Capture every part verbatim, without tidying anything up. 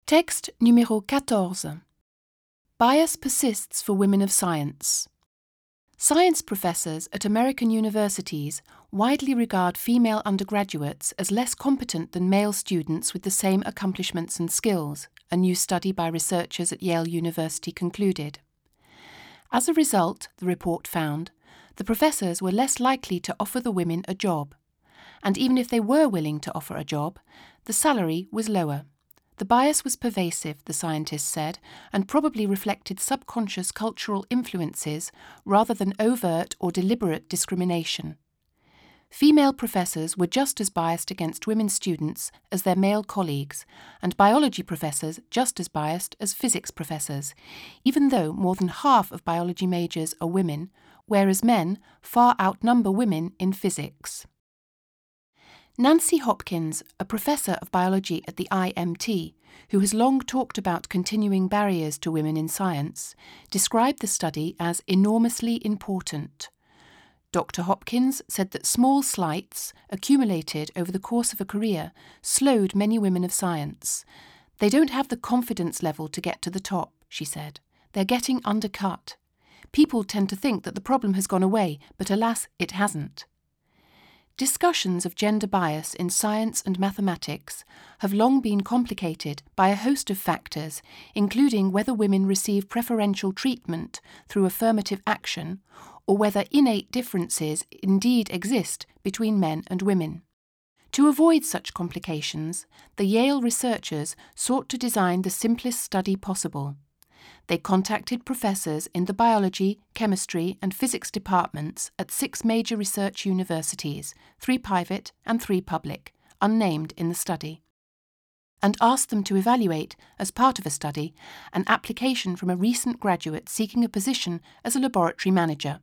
Texte numéro quatorze. Bias persists for women of science. Science professors at American universities widely regard female undergraduates as less competent than male students with the same accomplishments and skills, a new study by researchers at Yale University concluded. As a result, the report found, the professors were less likely to offer the women a job, and even if they were willing to offer a job, the salary was lower. The bias was pervasive, the scientists said, and probably reflected subconscious cultural influences rather than overt or deliberate discrimination. Female professors were just as biased against women students as their male colleagues, and biology professors just as biased as physics professors, even though more than half of biology majors are women, whereas men far outnumber women in physics. Nancy Hopkins, a professor of biology at the I M T, who has long talked about continuing barriers to women in science, described the study as enormously important. Doctor Hopkins said that small slights, accumulated over the course of a career, slowed many women of science. They don't have the confidence level to get to the top, she said. They're getting undercut. People tend to think that the problem has gone away, but alas, it hasn't. Discussions of gender bias in science and mathematics have long been complicated by a host of factors, including whether women receive preferential treatment through affirmative action or whether innate differences indeed exist between men and women. To avoid such complications, the Yale researchers sought to design the simplest study possible. They contacted professors in the biology, chemistry and physics departments at six major research universities, three private and three public, unnamed in the study, and asked them to evaluate, as part of a study, an application from a recent graduate seeking a position as a laboratory manager.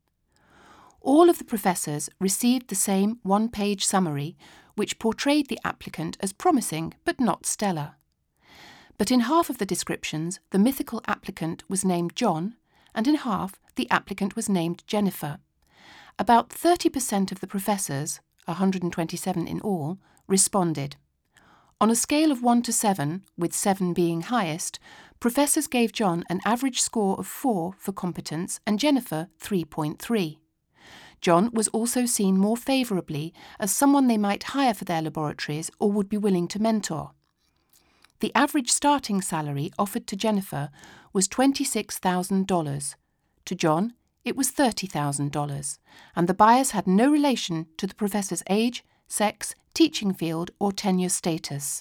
All of the professors received the same one-page summary, which portrayed the applicant as promising but not stellar. But in half of the descriptions, the mythical applicant was named John, and in half, the applicant was named Jennifer. About thirty percent of the professors, one hundred twenty-seven in all, responded. On a scale of one to seven, with seven being highest, professors gave John an average score of four for competence and Jennifer three point three. John was also seen more favourably as someone they might hire for their laboratories or would be willing to mentor. The average starting salary offered to Jennifer was twenty-six thousand dollars. To John, it was thirty thousand dollars, and the bias had no relation to the professor's age, sex, teaching field, or tenure status.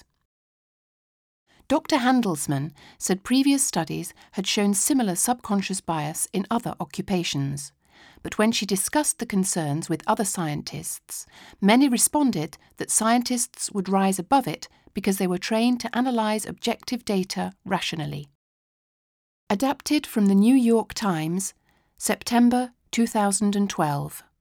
Doctor Handelsman said previous studies had shown similar subconscious bias in other occupations. But when she discussed the concerns with other scientists, many responded that scientists would rise above it because they were trained to analyse objective data rationally. Adapted from the New York Times, September two thousand twelve.